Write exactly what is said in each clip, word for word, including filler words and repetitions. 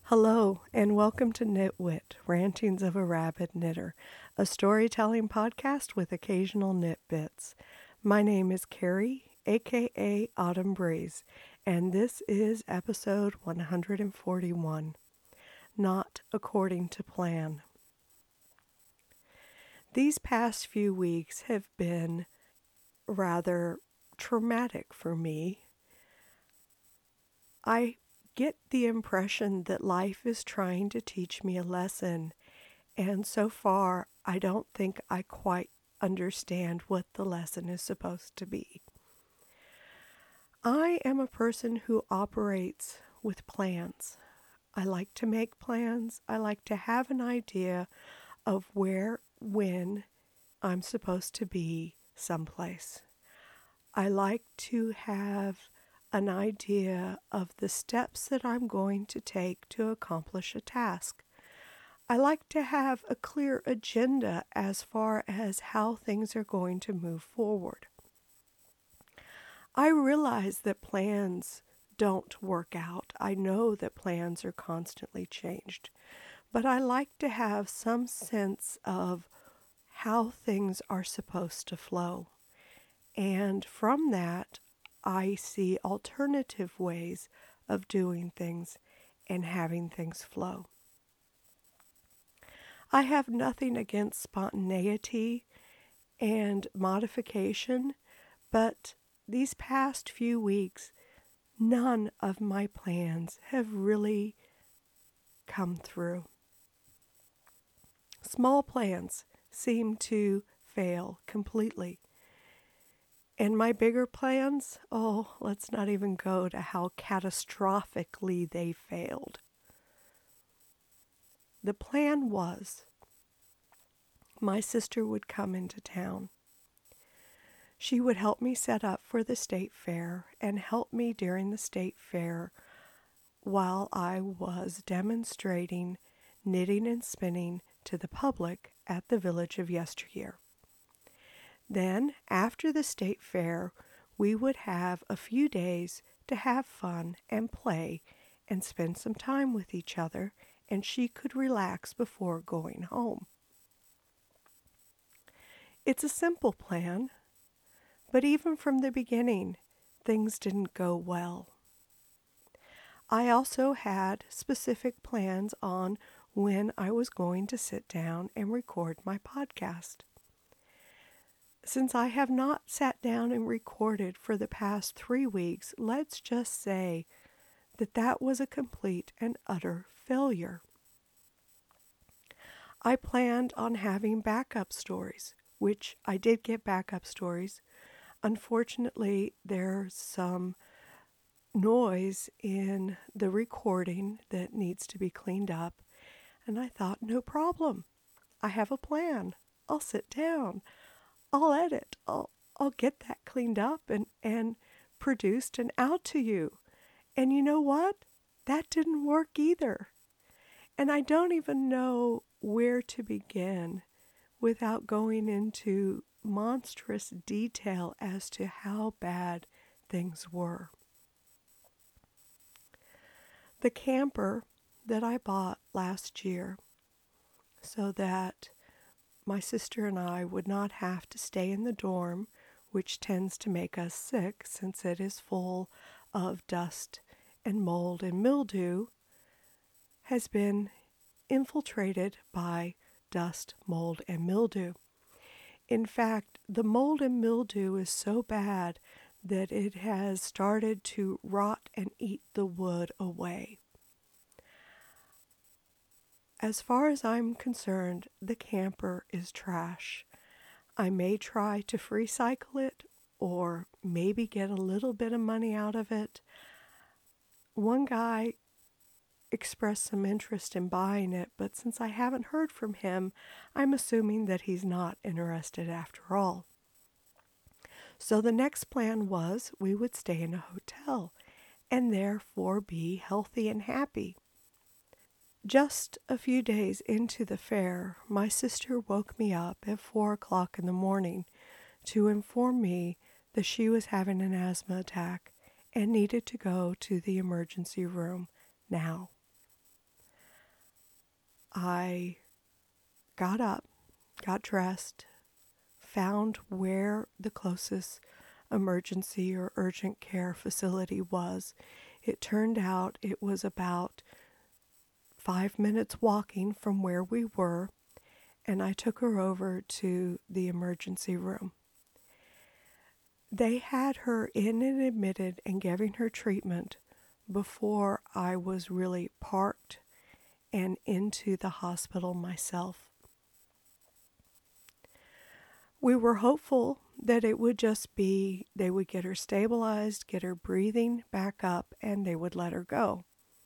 Hello, and welcome to Knitwit, Rantings of a Rabid Knitter, a storytelling podcast with occasional knit bits. My name is Carrie, aka Autumn Breeze, and this is episode one hundred forty-one, Not According to Plan. These past few weeks have been rather traumatic for me. I get the impression that life is trying to teach me a lesson, and so far I don't think I quite understand what the lesson is supposed to be. I am a person who operates with plans. I like to make plans. I like to have an idea of where, when I'm supposed to be someplace. I like to have an idea of the steps that I'm going to take to accomplish a task. I like to have a clear agenda as far as how things are going to move forward. I realize that plans don't work out. I know that plans are constantly changed, but I like to have some sense of how things are supposed to flow. And from that, I see alternative ways of doing things and having things flow. I have nothing against spontaneity and modification, but these past few weeks, none of my plans have really come through. Small plans seem to fail completely. And my bigger plans, oh, let's not even go to how catastrophically they failed. The plan was my sister would come into town. She would help me set up for the state fair and help me during the state fair while I was demonstrating knitting and spinning to the public at the Village of Yesteryear. Then, after the state fair, we would have a few days to have fun and play and spend some time with each other, and she could relax before going home. It's a simple plan, but even from the beginning, things didn't go well. I also had specific plans on when I was going to sit down and record my podcast. Since I have not sat down and recorded for the past three weeks, let's just say that that was a complete and utter failure. I planned on having backup stories, which I did get backup stories. Unfortunately, there's some noise in the recording that needs to be cleaned up, and I thought, no problem. I have a plan. I'll sit down. I'll edit. I'll I'll get that cleaned up and, and produced and out to you. And you know what? That didn't work either. And I don't even know where to begin without going into monstrous detail as to how bad things were. The camper that I bought last year so that my sister and I would not have to stay in the dorm, which tends to make us sick since it is full of dust and mold and mildew, has been infiltrated by dust, mold, and mildew. In fact, the mold and mildew is so bad that it has started to rot and eat the wood away. As far as I'm concerned, the camper is trash. I may try to free cycle it or maybe get a little bit of money out of it. One guy expressed some interest in buying it, but since I haven't heard from him, I'm assuming that he's not interested after all. So the next plan was we would stay in a hotel and therefore be healthy and happy. Just a few days into the fair, my sister woke me up at four o'clock in the morning to inform me that she was having an asthma attack and needed to go to the emergency room now. I got up, got dressed, found where the closest emergency or urgent care facility was. It turned out it was about five minutes walking from where we were, and I took her over to the emergency room. They had her in and admitted and giving her treatment before I was really parked and into the hospital myself. We were hopeful that it would just be, they would get her stabilized, get her breathing back up, and they would let her go.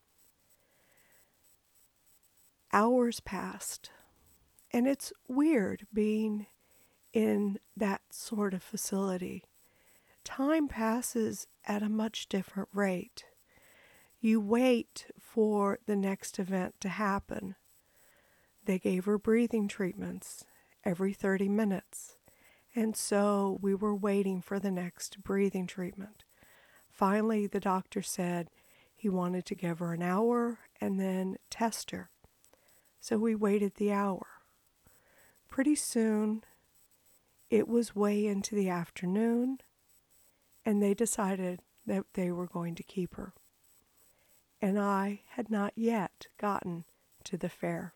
Hours passed, and it's weird being in that sort of facility. Time passes at a much different rate. You wait for the next event to happen. They gave her breathing treatments every thirty minutes, and so we were waiting for the next breathing treatment. Finally, the doctor said he wanted to give her an hour and then test her. So we waited the hour. Pretty soon, it was way into the afternoon, and they decided that they were going to keep her. And I had not yet gotten to the fair.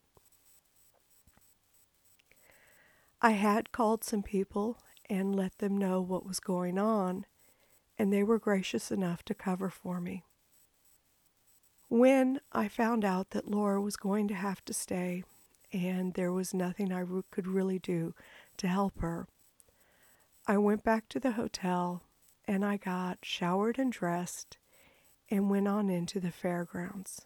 I had called some people and let them know what was going on, and they were gracious enough to cover for me. When I found out that Laura was going to have to stay and there was nothing I could really do to help her, I went back to the hotel and I got showered and dressed and went on into the fairgrounds.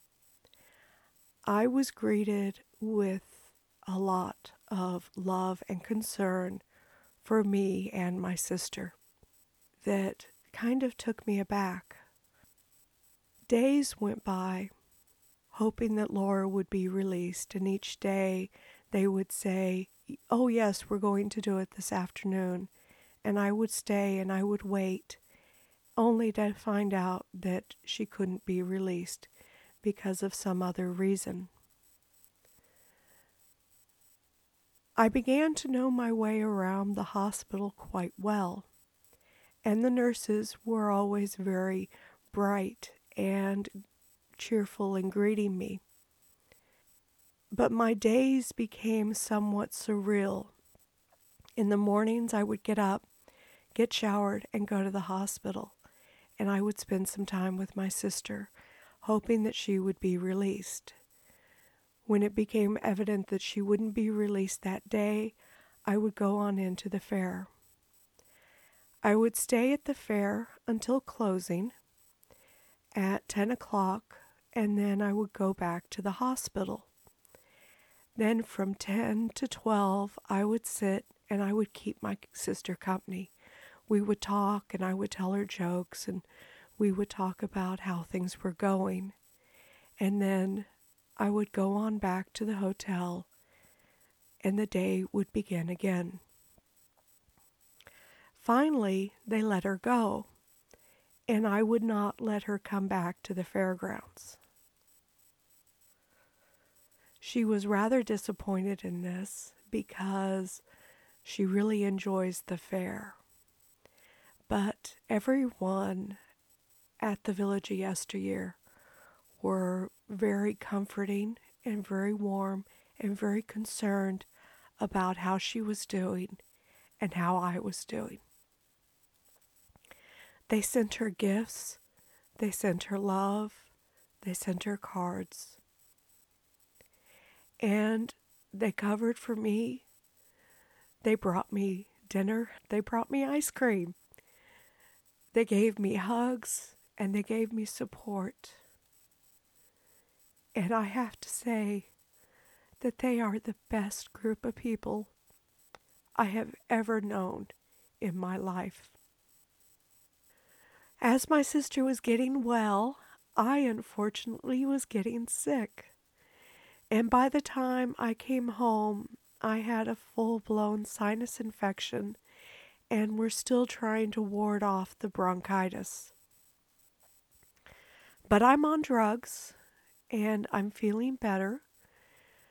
I was greeted with a lot of love and concern for me and my sister that kind of took me aback. Days went by, hoping that Laura would be released, and each day they would say, "Oh yes, we're going to do it this afternoon," and I would stay and I would wait, only to find out that she couldn't be released because of some other reason. I began to know my way around the hospital quite well, and the nurses were always very bright and cheerful in greeting me. But my days became somewhat surreal. In the mornings, I would get up, get showered, and go to the hospital, and I would spend some time with my sister, hoping that she would be released. When it became evident that she wouldn't be released that day, I would go on into the fair. I would stay at the fair until closing at ten o'clock, and then I would go back to the hospital. Then from ten to twelve, I would sit and I would keep my sister company. We would talk and I would tell her jokes and we would talk about how things were going. And then I would go on back to the hotel and the day would begin again. Finally, they let her go, and I would not let her come back to the fairgrounds. She was rather disappointed in this because she really enjoys the fair. But everyone at the Village of Yesteryear were very comforting and very warm and very concerned about how she was doing and how I was doing. They sent her gifts, they sent her love, they sent her cards. And they covered for me. They brought me dinner, they brought me ice cream. They gave me hugs and they gave me support. And I have to say that they are the best group of people I have ever known in my life. As my sister was getting well, I unfortunately was getting sick. And by the time I came home, I had a full-blown sinus infection and we're still trying to ward off the bronchitis. But I'm on drugs and I'm feeling better.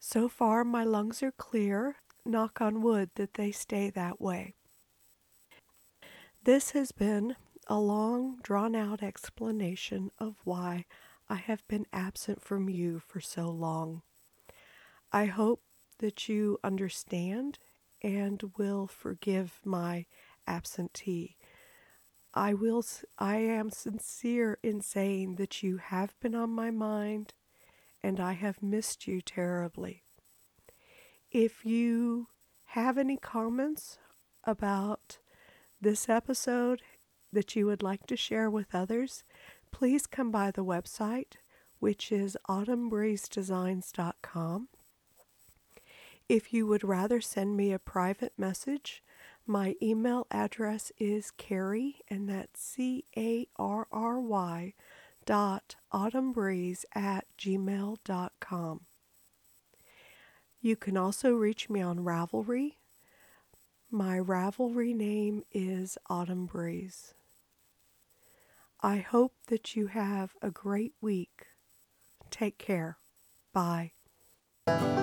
So far, my lungs are clear. Knock on wood that they stay that way. This has been a long, drawn-out explanation of why I have been absent from you for so long. I hope that you understand and will forgive my absentee. I will I am sincere in saying that you have been on my mind and I have missed you terribly. If you have any comments about this episode that you would like to share with others, please come by the website, which is autumn breeze designs dot com. If you would rather send me a private message, my email address is Carrie, and that's C A R R Y, dot autumnbreeze at gmail dot com. You can also reach me on Ravelry. My Ravelry name is Autumn Breeze. I hope that you have a great week. Take care. Bye.